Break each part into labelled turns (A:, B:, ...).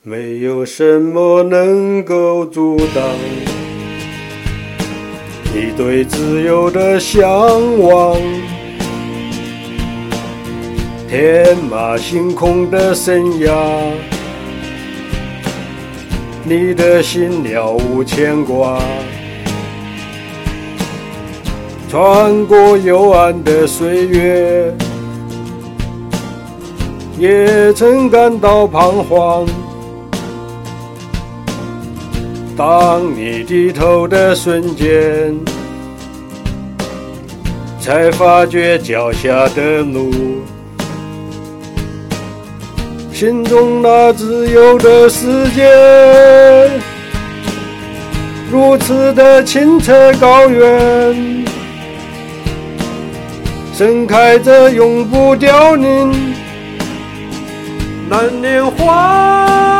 A: 没有什么能够阻挡你对自由的向往，天马行空的生涯，你的心了无牵挂，穿过幽暗的岁月，也曾感到彷徨。当你低头的瞬间，才发觉脚下的路，心中那自由的世界，如此的清澈高远，盛开着永不凋零那年华。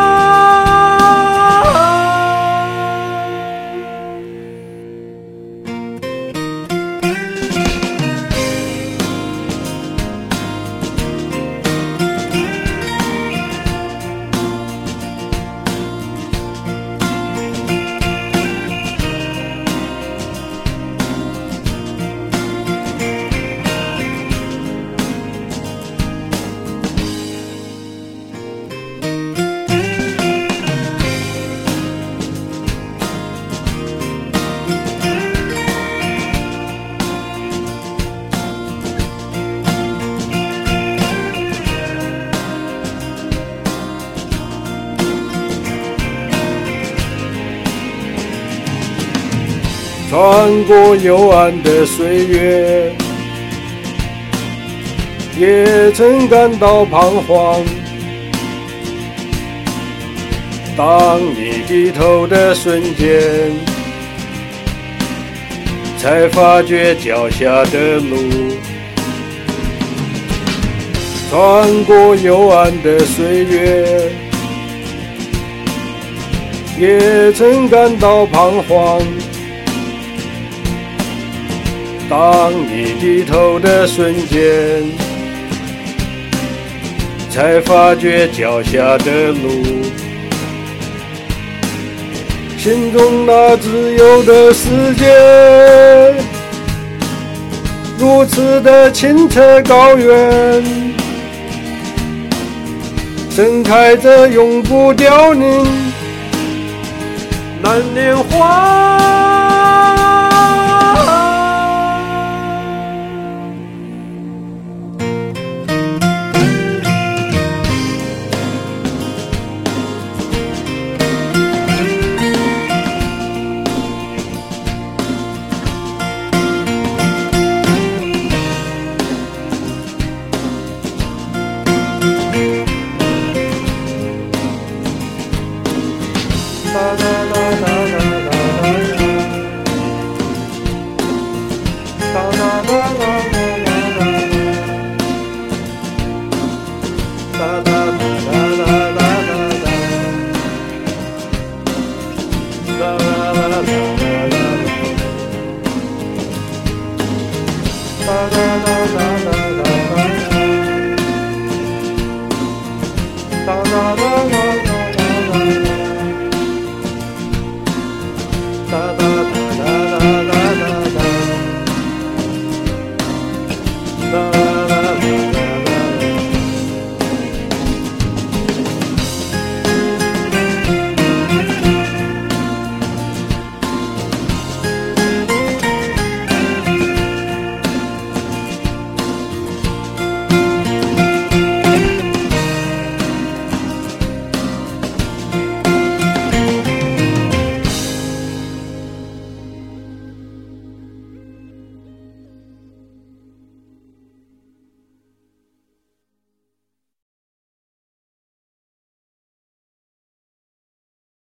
A: 穿过幽暗的岁月，也曾感到彷徨。当你低头的瞬间，才发觉脚下的路，穿过幽暗的岁月，也曾感到彷徨。当你低头的瞬间，才发觉脚下的路，心中那自由的世界，如此的清澈高远，盛开着永不凋零那年华。Da da